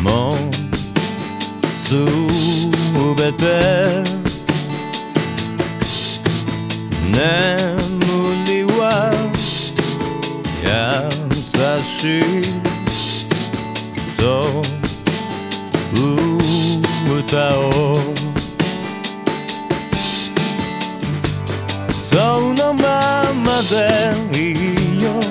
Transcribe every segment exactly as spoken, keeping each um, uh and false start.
もうすべて眠りは優しいそう歌をそのままでいいよ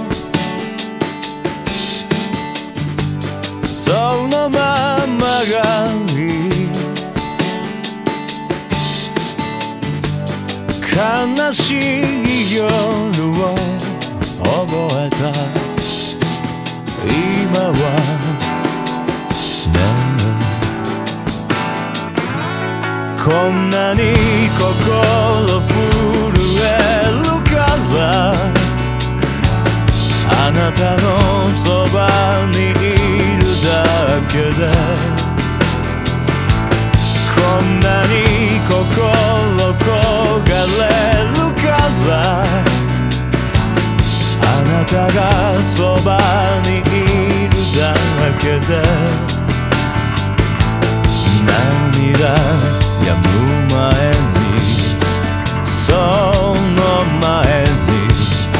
そのままがいい悲しい夜を覚えた今はこんなに心震えるからあなたのそばにいるだけでこんなに心焦がれるからあなたがそばにいるだけで涙止む前にその前に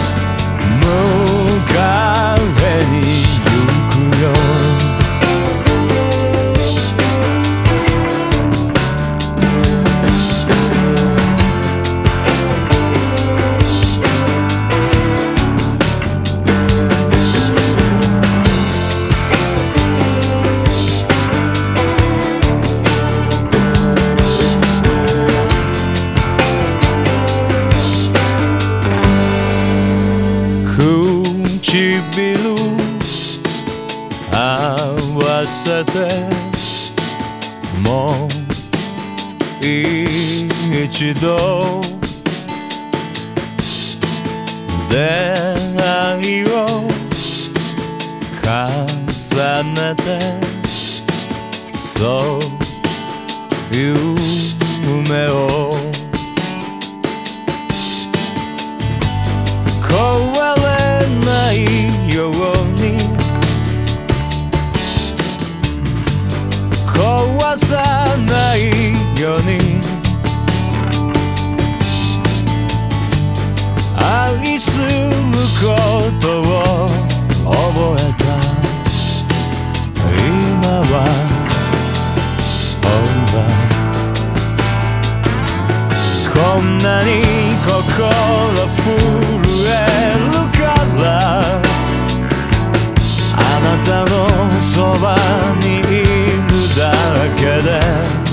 迎えに行くよ唇合わせてもう一度出会いを重ねてそう夢をように壊さないように愛することを覚えた今はほらこんなに心震えるからあなたのそばにいるだけで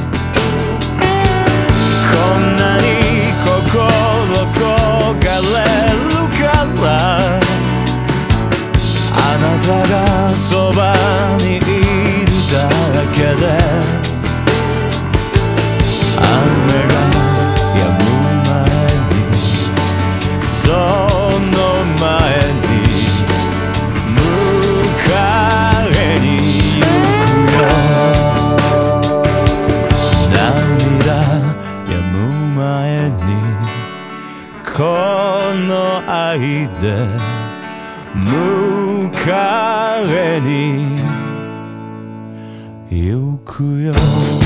こんなに心焦がれるからあなたがそばにいるだけで雨が止む前にその前にこの愛で迎えに行くよ